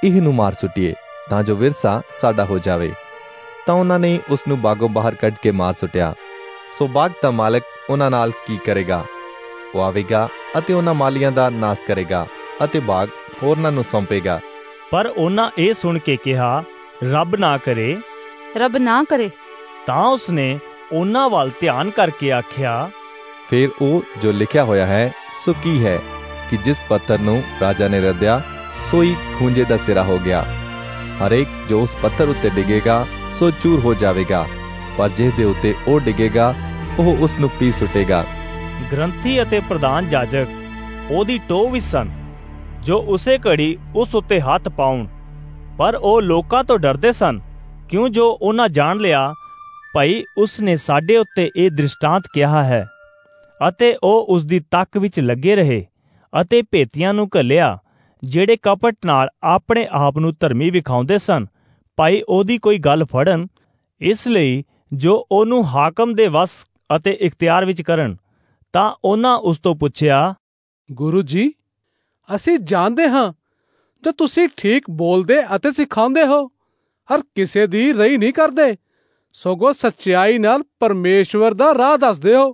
ਇਹਨੂੰ ਮਾਰ ਸੁੱਟੀਏ ਤਾਂ ਜੋ ਵਿਰਸਾ ਸਾਡਾ ਹੋ ਜਾਵੇ। ਤਾਂ ਉਹਨਾਂ ਨੇ ਉਸ ਨੂੰ ਬਾਗੋਂ ਬਾਹਰ ਕੱਢ ਕੇ ਮਾਰ ਸੁੱਟਿਆ। ਸੋ ਬਾਗ ਦਾ ਮਾਲਕ ਉਹਨਾਂ ਨਾਲ ਕੀ ਕਰੇਗਾ? ਉਹ ਆਵੇਗਾ ਅਤੇ ਉਹਨਾਂ ਮਾਲੀਆਂ ਦਾ ਨਾਸ ਕਰੇਗਾ ਅਤੇ ਬਾਗ ਹੋਰਨਾਂ ਨੂੰ ਸੌਂਪੇਗਾ। ਪਰ ਉਹਨਾਂ ਇਹ ਸੁਣ ਕੇ ਕਿਹਾ, ਰੱਬ ਨਾ ਕਰੇ। ਰੱਬ ਨਾ ਕਰੇ। ਤਾਂ ਉਸਨੇ ਉਹਨਾਂ ਵੱਲ ਧਿਆਨ ਕਰਕੇ ਆਖਿਆ, ਫਿਰ ਉਹ ਜੋ ਲਿਖਿਆ ਹੋਇਆ ਹੈ ਸੋ ਕੀ ਹੈ ਕਿ ਜਿਸ ਪੱਥਰ ਨੂੰ ਰਾਜਾ ਨੇ ਰੱਦਿਆ ਸੋਈ ਖੂੰਜੇ ਦਾ ਸਿਰਾ ਹੋ ਗਿਆ। ਹਰੇਕ ਜੋ ਉਸ ਪੱਥਰ ਉੱਤੇ ਡਿੱਗੇਗਾ ਸੋ ਚੂਰ ਹੋ ਜਾਵੇਗਾ, ਪਰ ਜਿਹਦੇ ਉੱਤੇ ਉਹ ਡਿੱਗੇਗਾ ਉਹ ਉਸ ਨੂੰ ਪੀ ਸੁੱਟੇਗਾ। ਗ੍ਰੰਥੀ ਅਤੇ ਪ੍ਰਧਾਨ ਜਾਜਕ ਉਹਦੀ ਟੋਹ ਵਿੱਚ ਸਨ, ਜੋ ਉਸੇ ਘੜੀ ਉਸ ਉੱਤੇ ਹੱਥ ਪਾਉਣ। ਪਰ ਉਹ ਲੋਕਾਂ ਤੋਂ ਡਰਦੇ ਸਨ, ਕਿਉਂ ਜੋ ਉਹਨਾਂ ਜਾਣ ਲਿਆ ਭਈ ਉਸ ਨੇ ਸਾਡੇ ਉੱਤੇ ਇਹ ਦ੍ਰਿਸ਼ਟਾਂਤ ਕਿਹਾ ਹੈ। ਅਤੇ ਉਹ ਉਸ ਦੀ ਤੱਕ ਵਿੱਚ ਲੱਗੇ ਰਹੇ ਅਤੇ ਭੇਤੀਆਂ ਨੂੰ ਘੱਲਿਆ, ਜਿਹੜੇ ਕਪਟ ਨਾਲ ਆਪਣੇ ਆਪ ਨੂੰ ਧਰਮੀ ਵਿਖਾਉਂਦੇ ਸਨ, ਭਾਈ ਉਹਦੀ ਕੋਈ ਗੱਲ ਫੜਨ, ਇਸ ਲਈ ਜੋ ਉਹਨੂੰ ਹਾਕਮ ਦੇ ਵਸ ਅਤੇ ਇਖਤਿਆਰ ਵਿੱਚ ਕਰਨ। ਤਾਂ ਉਹਨਾਂ ਉਸ ਤੋਂ ਪੁੱਛਿਆ, ਗੁਰੂ ਜੀ, ਅਸੀਂ ਜਾਣਦੇ ਹਾਂ ਜੋ ਤੁਸੀਂ ਠੀਕ ਬੋਲਦੇ ਅਤੇ ਸਿਖਾਉਂਦੇ ਹੋ, ਹਰ ਕਿਸੇ ਦੀ ਰਹੀ ਨਹੀਂ ਕਰਦੇ, ਸਗੋਂ ਸੱਚਾਈ ਨਾਲ ਪਰਮੇਸ਼ਵਰ ਦਾ ਰਾਹ ਦੱਸਦੇ ਹੋ।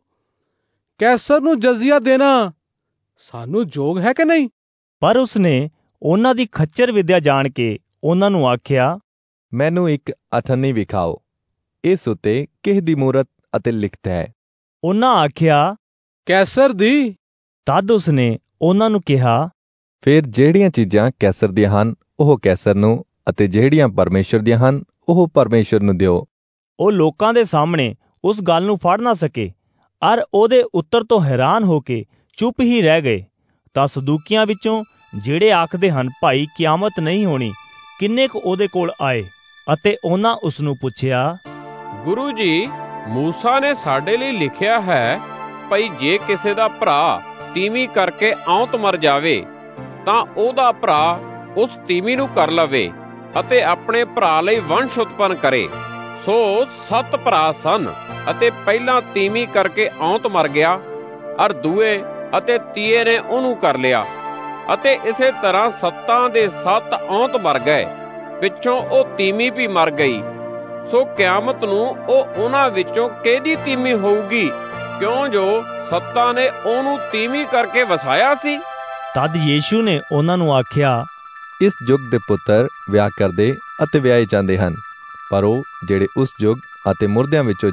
ਕੈਸਰ ਨੂੰ ਜਜ਼ੀਆ ਦੇਣਾ ਸਾਨੂੰ ਯੋਗ ਹੈ ਕਿ ਨਹੀਂ? ਪਰ ਉਸਨੇ ਉਹਨਾਂ ਦੀ ਖੱਚਰ ਵਿਦਿਆ ਜਾਣ ਕੇ ਉਹਨਾਂ ਨੂੰ ਆਖਿਆ, ਮੈਨੂੰ ਇੱਕ ਅਥਨੀ ਵਿਖਾਓ, ਇਸ ਉੱਤੇ ਕਿਸ ਦੀ ਮੂਰਤ ਅਤੇ ਲਿਖਤ ਹੈ? ਉਹਨਾਂ ਆਖਿਆ, ਕੈਸਰ ਦੀ। ਤਦ ਉਸਨੇ ਉਹਨਾਂ ਨੂੰ ਕਿਹਾ, ਫਿਰ ਜਿਹੜੀਆਂ ਚੀਜ਼ਾਂ ਕੈਸਰ ਦੀਆਂ ਹਨ ਉਹ ਕੈਸਰ ਨੂੰ, ਅਤੇ ਜਿਹੜੀਆਂ ਪਰਮੇਸ਼ਰ ਦੀਆਂ ਹਨ ਉਹ ਪਰਮੇਸ਼ਰ ਨੂੰ ਦਿਓ। ਉਹ ਲੋਕਾਂ ਦੇ ਸਾਹਮਣੇ ਉਸ ਗੱਲ ਨੂੰ ਫੜ ਨਾ ਸਕੇ, ਅਰ ਉਹਦੇ ਉੱਤਰ ਤੋਂ ਹੈਰਾਨ ਹੋ ਕੇ ਚੁੱਪ ਹੀ ਰਹਿ ਗਏ। ਤਾਂ ਸਦੂਕੀਆਂ ਵਿੱਚੋਂ ਜਿਹੜੇ ਆਖਦੇ ਹਨ ਭਾਈ ਕਿਆਮਤ ਨਹੀਂ ਹੋਣੀ, ਕਿੰਨੇ ਕੁ ਉਹਦੇ ਕੋਲ ਆਏ ਅਤੇ ਉਹਨਾਂ ਉਸ ਨੂੰ ਪੁੱਛਿਆ, ਗੁਰੂ ਜੀ, ਮੂਸਾ ਨੇ ਸਾਡੇ ਲਈ ਲਿਖਿਆ ਹੈ ਭਈ ਜੇ ਕਿਸੇ ਦਾ ਭਰਾ ਤੀਵੀਂ ਕਰਕੇ ਔਂਤ ਮਰ ਜਾਵੇ ਤਾਂ ਉਹਦਾ ਭਰਾ ਉਸ ਤੀਵੀਂ ਨੂੰ ਕਰ ਲਵੇ ਅਤੇ ਆਪਣੇ ਭਰਾ ਲਈ ਵੰਸ਼ ਉਤਪੰਨ ਕਰੇ। ਸੋ 7 ਭਰਾ ਸਨ ਅਤੇ ਪਹਿਲਾਂ ਤੀਵੀਂ ਕਰਕੇ ਔਂਤ ਮਰ ਗਿਆ, ਅਰ ਦੂਏ ਅਤੇ ਤੀਏ ਨੇ ਉਹਨੂੰ ਕਰ ਲਿਆ, ਅਤੇ ਇਸੇ ਤਰ੍ਹਾਂ 7 ਦੇ 7 ਔਂਤ ਮਰ ਗਏ, ਪਿੱਛੋਂ ਉਹ ਤੀਵੀਂ ਵੀ ਮਰ ਗਈ। ਸੋ ਕਿਆਮਤ ਨੂੰ ਉਹ ਉਹਨਾਂ ਵਿੱਚੋਂ ਕਿਹਦੀ ਤੀਵੀਂ ਹੋਊਗੀ, ਕਿਉਂ ਜੋ 7 ਨੇ ਉਹਨੂੰ ਤੀਵੀਂ ਕਰਕੇ ਵਸਾਇਆ ਸੀ? ਤਦ ਯੀਸ਼ੂ ਨੇ ਉਹਨਾਂ ਨੂੰ ਆਖਿਆ, ਇਸ ਯੁੱਗ ਦੇ ਪੁੱਤਰ ਵਿਆਹ ਕਰਦੇ ਅਤੇ ਵਿਆਹੇ ਜਾਂਦੇ ਹਨ, ਪਰ ਉਹ ਜਿਹੜੇ ਉਸ ਯੁੱਗ ਅਤੇ ਮੁਰਦਿਆਂ ਵਿੱਚੋਂ